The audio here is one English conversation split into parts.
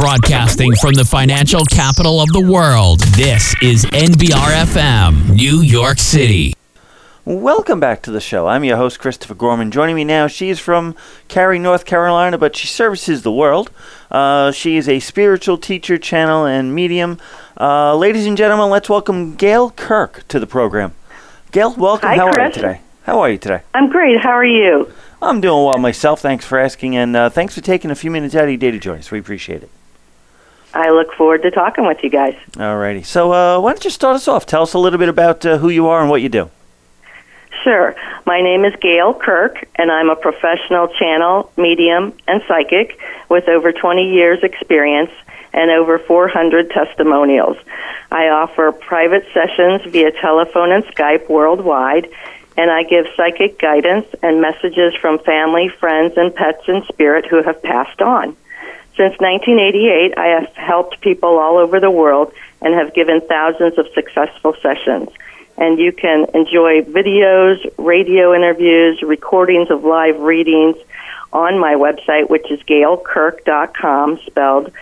Broadcasting from the financial capital of the world, this is NBR-FM, New York City. Welcome back to the show. I'm your host, Christopher Gorman. Joining me now, she is from Cary, North Carolina, but she services the world. She is a spiritual teacher, channel, and medium. Ladies and gentlemen, let's welcome Gail Kirk to the program. Gail, welcome. Hi, How Chris. are you today? How are you today? I'm great. How are you? I'm doing well myself. Thanks for asking, and thanks for taking a few minutes out of your day to join us. We appreciate it. I look forward to talking with you guys. All righty. So why don't you start us off? Tell us a little bit about who you are and what you do. Sure. My name is Gail Kirk, and I'm a professional channel, medium, and psychic with over 20 years experience and over 400 testimonials. I offer private sessions via telephone and Skype worldwide, and I give psychic guidance and messages from family, friends, and pets in spirit who have passed on. Since 1988, I have helped people all over the world and have given thousands of successful sessions. And you can enjoy videos, radio interviews, recordings of live readings on my website, which is gailkirk.com, spelled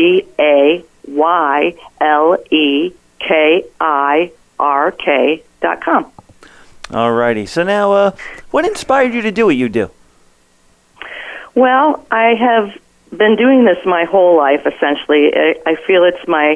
GAYLEKIRK.com. All righty. So now, what inspired you to do what you do? Well, I have been doing this my whole life, essentially. I feel it's my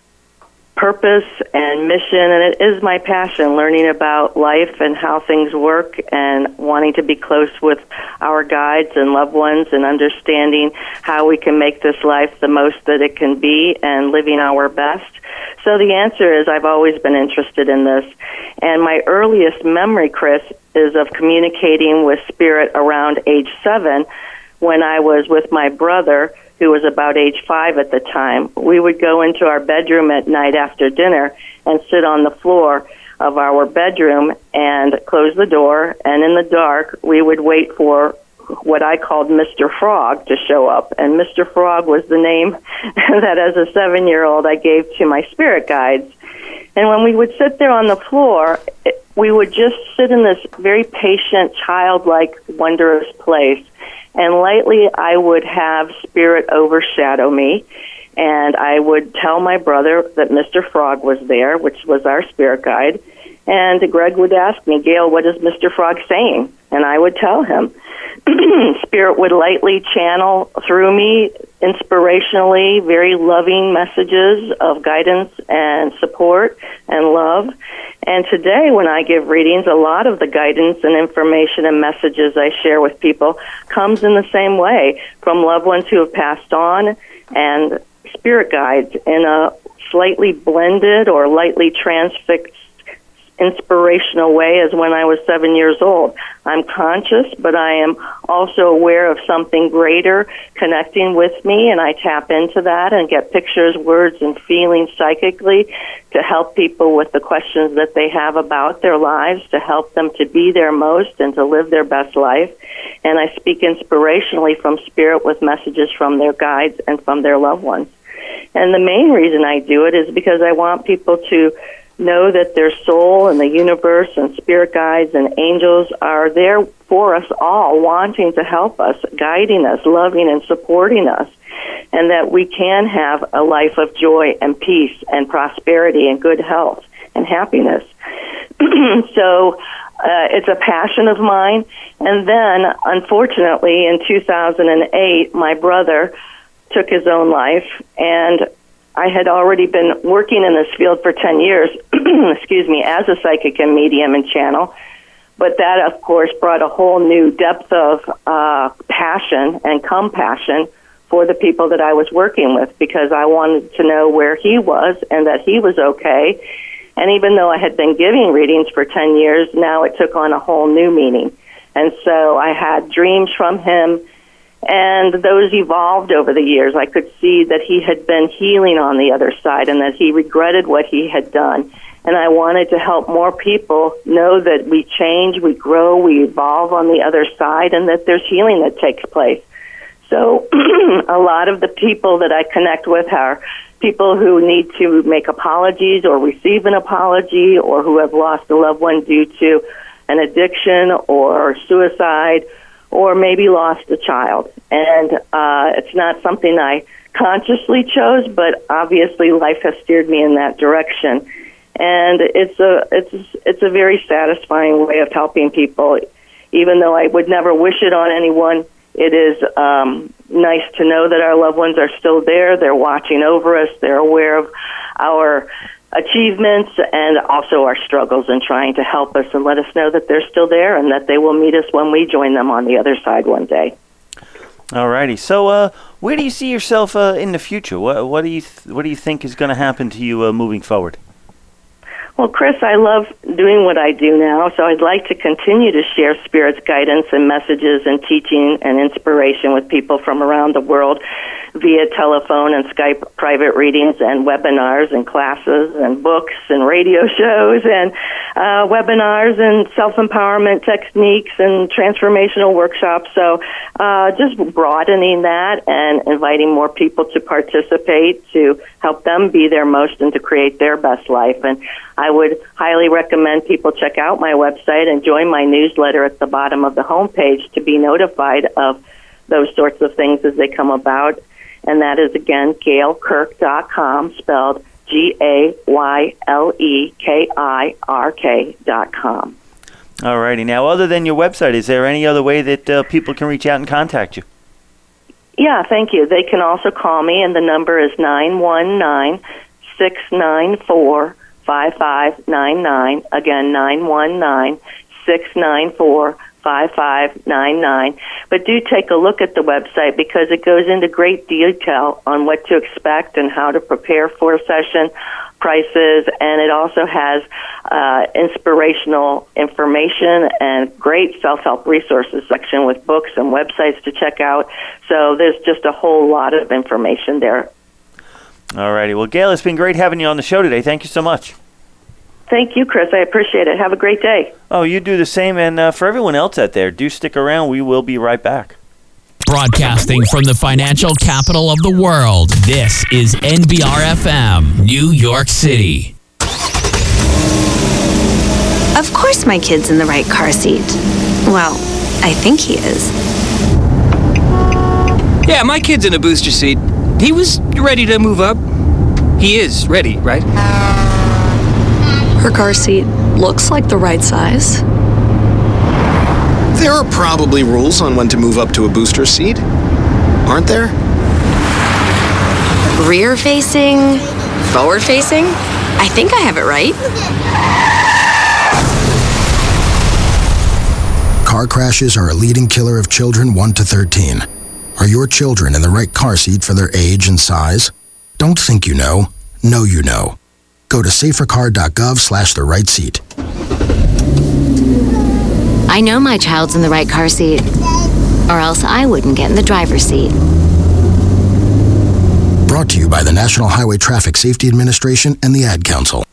purpose and mission, and it is my passion, learning about life and how things work and wanting to be close with our guides and loved ones and understanding how we can make this life the most that it can be and living our best. So the answer is I've always been interested in this. And my earliest memory, Chris, is of communicating with spirit around age 7 when I was with my brother, who was about age 5 at the time. We would go into our bedroom at night after dinner and sit on the floor of our bedroom and close the door, and in the dark we would wait for what I called Mr. Frog to show up. And Mr. Frog was the name that as a 7-year-old I gave to my spirit guides. And when we would sit there on the floor, we would just sit in this very patient, childlike, wondrous place. And lightly, I would have spirit overshadow me, and I would tell my brother that Mr. Frog was there, which was our spirit guide. And Greg would ask me, Gail, what is Mr. Frog saying? And I would tell him. Spirit would lightly channel through me, inspirationally, very loving messages of guidance and support and love. And today, when I give readings, a lot of the guidance and information and messages I share with people comes in the same way from loved ones who have passed on and spirit guides in a slightly blended or lightly transfixed inspirational way as when I was 7 years old. I'm conscious, but I am also aware of something greater connecting with me, and I tap into that and get pictures, words, and feelings psychically to help people with the questions that they have about their lives, to help them to be their most and to live their best life. And I speak inspirationally from spirit with messages from their guides and from their loved ones. And the main reason I do it is because I want people to know that their soul and the universe and spirit guides and angels are there for us all, wanting to help us, guiding us, loving and supporting us, and that we can have a life of joy and peace and prosperity and good health and happiness. So it's a passion of mine. And then, unfortunately, in 2008, my brother took his own life, and I had already been working in this field for 10 years, excuse me, as a psychic and medium and channel. But that, of course, brought a whole new depth of passion and compassion for the people that I was working with, because I wanted to know where he was and that he was okay. And even though I had been giving readings for 10 years, now it took on a whole new meaning. And so I had dreams from him, and those evolved over the years. I could see that he had been healing on the other side and that he regretted what he had done. And I wanted to help more people know that we change, we grow, we evolve on the other side, and that there's healing that takes place. So a lot of the people that I connect with are people who need to make apologies or receive an apology, or who have lost a loved one due to an addiction or suicide, or maybe lost a child. And it's not something I consciously chose, but obviously life has steered me in that direction. And it's a very satisfying way of helping people. Even though I would never wish it on anyone, it is nice to know that our loved ones are still there. They're watching over us. They're aware of our achievements and also our struggles and trying to help us and let us know that they're still there and that they will meet us when we join them on the other side one day. All righty. So where do you see yourself in the future? What do you think is going to happen to you moving forward? Well, Chris, I love doing what I do now, so I'd like to continue to share Spirit's guidance and messages and teaching and inspiration with people from around the world via telephone and Skype private readings and webinars and classes and books and radio shows and webinars and self-empowerment techniques and transformational workshops. So just broadening that and inviting more people to participate to help them be their most and to create their best life. And I would highly recommend people check out my website and join my newsletter at the bottom of the homepage to be notified of those sorts of things as they come about. And that is, again, GailKirk.com, spelled Gaylekirk.com. All righty. Now, other than your website, is there any other way that people can reach out and contact you? Yeah, thank you. They can also call me, and the number is 919-694-5599. Again, 919-694-5599. But do take a look at the website because it goes into great detail on what to expect and how to prepare for a session, prices, and it also has inspirational information and great self-help resources section with books and websites to check out. So there's just a whole lot of information there. All righty. Well, Gail, it's been great having you on the show today. Thank you so much. Thank you, Chris. I appreciate it. Have a great day. Oh, you do the same. And for everyone else out there, do stick around. We will be right back. Broadcasting from the financial capital of the world, this is NBR-FM, New York City. Of course my kid's in the right car seat. Well, I think he is. Yeah, my kid's in a booster seat. He was ready to move up. He is ready, right? Her car seat looks like the right size. There are probably rules on when to move up to a booster seat, aren't there? Rear facing, forward facing. I think I have it right. Car crashes are a leading killer of children 1 to 13. Are your children in the right car seat for their age and size? Don't think you know. Know you know. Go to safercar.gov/the-right seat. I know my child's in the right car seat, or else I wouldn't get in the driver's seat. Brought to you by the National Highway Traffic Safety Administration and the Ad Council.